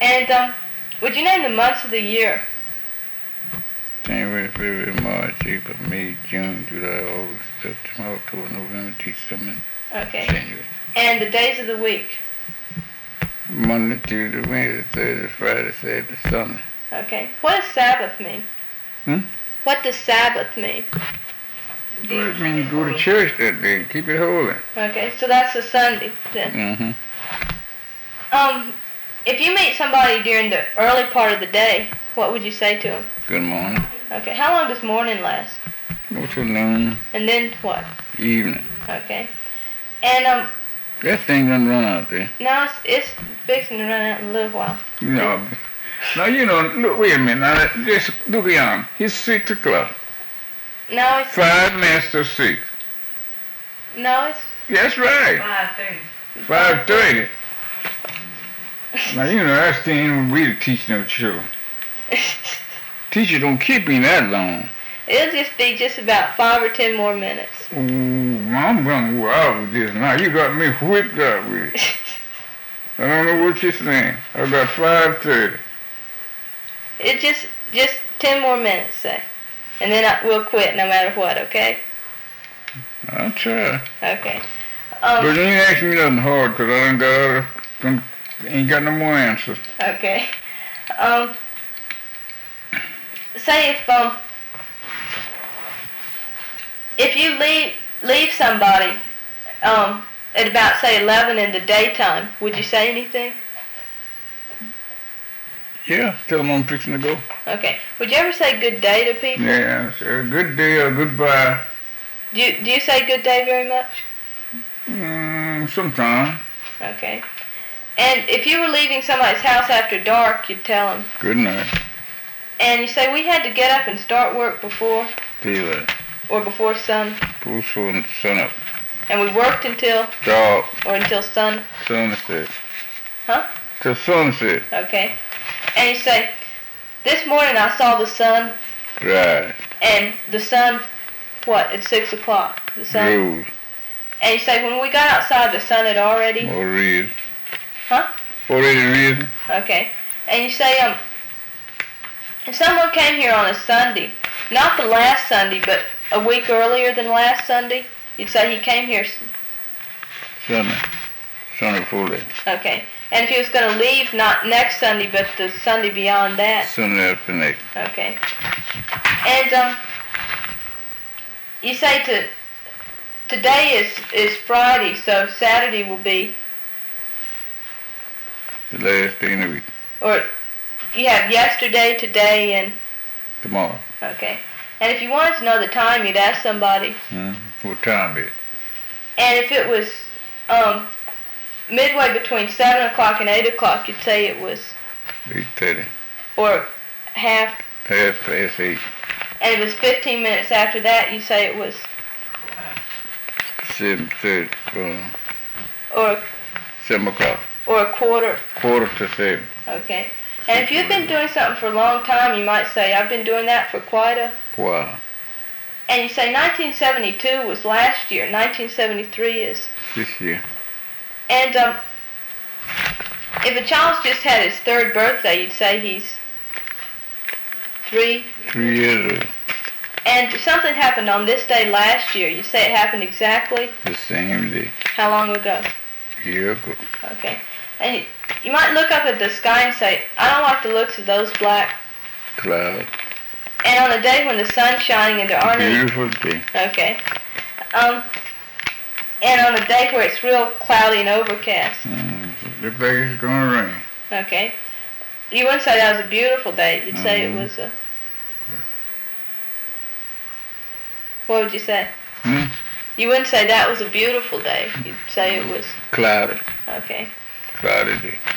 And would you name the months of the year? January, February, March, April, May, June, July, August, September, October, November, December, Okay. January. And the days of the week? Monday, Tuesday, Wednesday, Thursday, Friday, Saturday, Sunday. Okay. What does Sabbath mean? What does Sabbath mean? Well, it means you go to church that day, keep it holy. Okay, so that's a Sunday then. If you meet somebody during the early part of the day, what would you say to them? Good morning. Okay, how long does morning last? Go till noon. And then what? Evening. Okay. And That thing done run out there. now it's fixing to run out in a little while. Now, look, wait a minute. Now, just look beyond. It's 6 o'clock. No, it's 5 minutes to 6. no, it's That's right. 5:30. 5:30. Now, that's the ain't way to teach no children. Teacher don't keep me that long. it'll just be just about 5 or 10 more minutes. Oh, I'm gonna go out with this now. You got me whipped up with it. I don't know what you're saying. I got 5:30. It just 10 more minutes, say, and then we'll quit no matter what. Okay. I'll try. Okay. But you ain't asking me nothing hard because ain't got no more answers. Okay. Say if you leave somebody at about say 11 in the daytime, would you say anything? Yeah, tell them I'm fixing to go. Okay. Would you ever say good day to people? Yeah, say good day or goodbye. Do you say good day very much? Sometime. Okay. And if you were leaving somebody's house after dark, you'd tell them. Good night. And you say we had to get up and start work before Feel that. or before sun, Pull sun up. and we worked until Dark. or until sun. Sunset. Huh? Till sunset. Okay. And you say, this morning I saw the sun, Right. and the sun, what, at 6 o'clock? The sun. Rose. And you say, when we got outside, the sun had already. Or risen. Huh? Already risen. Okay. And you say, if someone came here on a Sunday, not the last Sunday, but a week earlier than last Sunday, you'd say he came here. Sunday. Sunday before that. Okay. And if he was going to leave, not next Sunday, but the Sunday beyond that. Sunday after next. Okay. And you say today is Friday, so Saturday will be. The last day in the week. Or you have yesterday, today, and. Tomorrow. Okay. And if you wanted to know the time, you'd ask somebody. What time is it? And if it was midway between 7 o'clock and 8 o'clock, you'd say it was. 8:30. Or half. Half past 8. And if it was 15 minutes after that, you'd say it was. 7:30. Or 7 o'clock. or a quarter. Quarter to 7. Okay. And if you've been doing something for a long time, you might say, I've been doing that for quite a. Wow. And you say 1972 was last year. 1973 is. This year. And if a child's just had his 3rd birthday, you'd say he's 3. 3 years old. And something happened on this day last year. You say it happened exactly? The same day. How long ago? A year ago. Okay. And you might look up at the sky and say, I don't like the looks of those black Cloud. And on a day when the sun's shining and there aren't any. Beautiful day. Okay. And on a day where it's real cloudy and overcast. Looks like it's gonna rain. Okay. You wouldn't say that was a beautiful day. You'd say it was a. What would you say? You wouldn't say that was a beautiful day. You'd say it was. Cloudy. Okay. Cloudy day.